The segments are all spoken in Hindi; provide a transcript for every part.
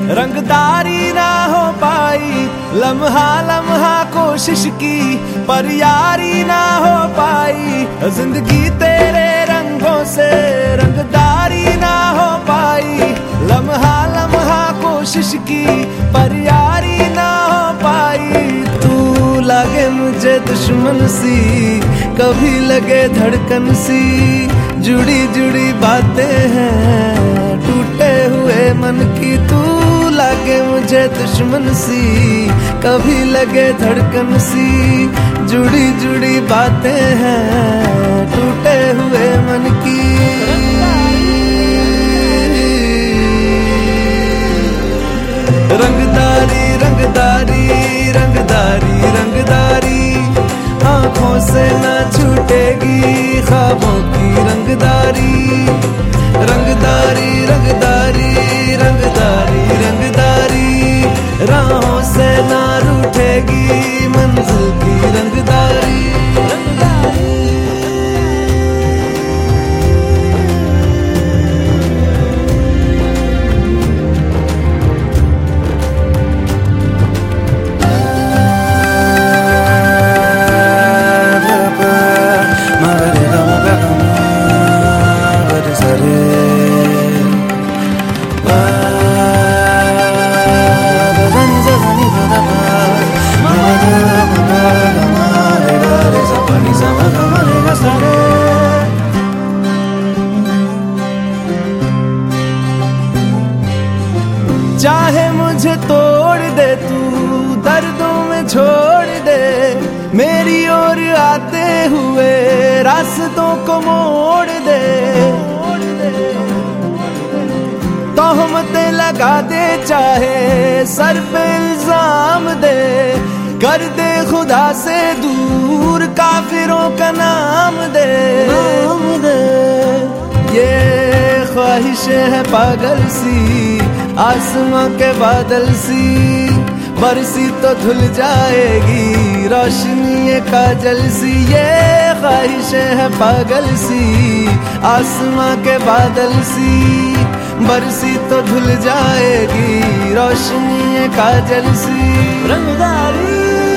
रंगदारी ना हो पाई। लम्हा लम्हा कोशिश की पर यारी ना हो पाई। जिंदगी तेरे रंगों से रंगदारी ना हो पाई। लम्हा लम्हा कोशिश की पर यारी ना हो पाई। तू लगे मुझे दुश्मन सी, कभी लगे धड़कन सी। जुड़ी जुड़ी बातें हैं टूटे हुए मन की। तू लगे मुझे दुश्मन सी, कभी लगे धड़कन सी। जुड़ी जुड़ी बातें हैं टूटे हुए मन की। रंगदारी रंगदारी रंगदारी रंगदारी, आँखों से ना छूटेगी ख्वाबों की रंगदारी। रंगदारी रंगदारी रंगदारी रंगदारी, राहों से ना रूठेगी मंजिल की रंगदारी। चाहे मुझे तोड़ दे तू, दर्दों में छोड़ दे। मेरी ओर आते हुए रास्तों को मोड़ दे। तोहमतें लगा दे चाहे सर पे इल्जाम दे। कर दे खुदा से दूर काफिरों का नाम दे। ये ख्वाहिशें है पागल सी, आसमां के बादल सी। बरसी तो धुल जाएगी रोशनी ये काजल सी। ये ख्वाहिशें है पागल सी, आसमां के बादल सी। बरसी तो धुल जाएगी रोशनी ये काजल सी। रंगदारी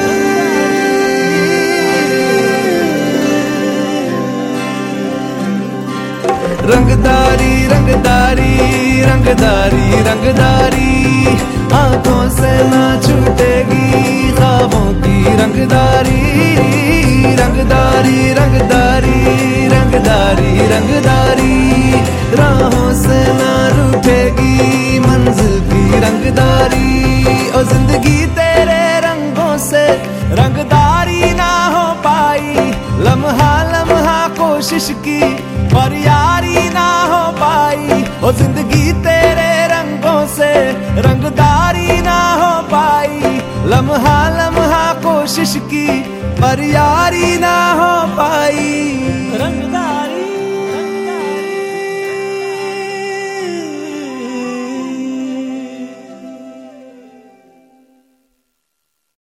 रंगदारी रंगदारी रंगदारी रंगदारी, आँखों से ना छूटेगी ख्वाबों की रंगदारी। रंगदारी रंगदारी रंगदारी रंगदारी, राहों से ना रूठेगी मंजिल की रंगदारी। ओ जिंदगी तेरे रंगों से रंगदारी ना हो पाई। लम्हा लम्हा कोशिश की पर यारी ना हो पाई। ओ जिंदगी तेरे रंगों से रंगदारी ना हो पाई। लम्हा लम्हा कोशिश की पर यारी ना हो पाई।